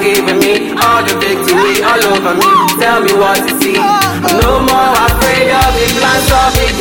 given me all the victory all over me. Tell me what to see. I'm no more afraid of the plans of the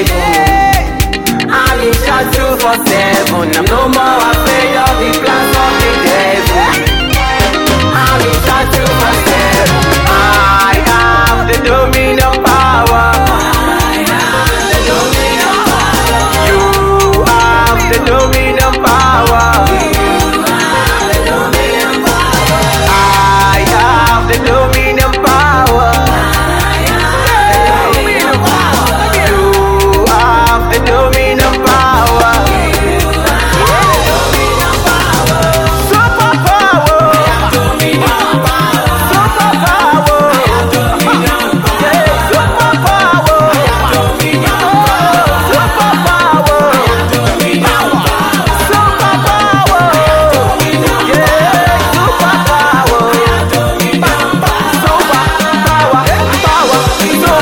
devil. I'm in charge 247. I'm no more afraid of the plans of the devil. I'm in charge 247. I have the dominion power. I have the dominion power. You have the dominion power. You have the dominion power. I have the dominion power. I have the dominion power. You have the dominion power. You have the dominion power. Super power. I have dominion power. Super power. I have dominion power. Yeah, super power. I have dominion power. Super power. I have dominion power. Super power. I have dominion power. Yeah, super power. I have dominion power. Super power. Power. Super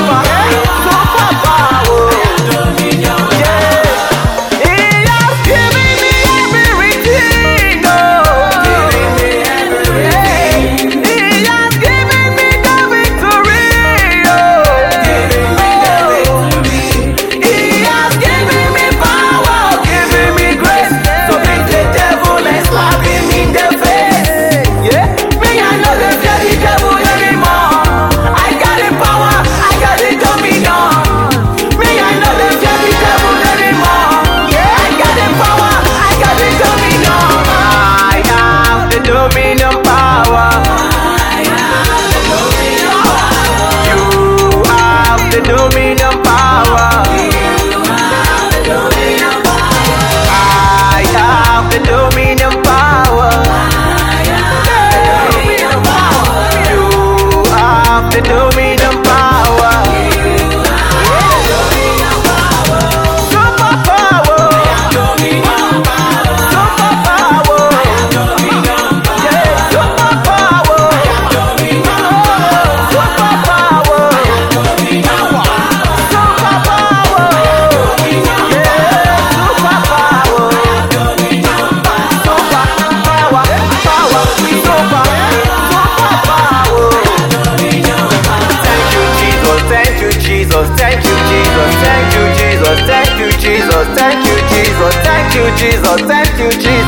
power. I have dominion power. Yeah. He has given me everything. Oh. Giving me everything. He has given me the victory. Oh. Giving me the victory. He has given me power, giving me grace. So beat the devil and slap him in the face. Yeah. Me, I know the fear the devil anymore. I got the power, I got the dominion. Me, I know the fear the devil anymore. Yeah. I got the power, I got the dominion. I have the dominion power. I have the dominion power. You have the dominion power. You have the dominion power. I have the dominion power. I have the dominion power. You have the dominion power. You have the dominion power. Super power. I have dominion power. Super power. I have dominion power. Yeah, super power. I have dominion power. Super power. I have dominion power. Super power. I have dominion power. Yeah, super power. I have dominion power. Super power. Power. Super power. Thank you, Jesus. Thank you, Jesus. Thank you, Jesus. Thank you, Jesus. Thank you, Jesus. Thank you, Jesus. Thank you, Jesus.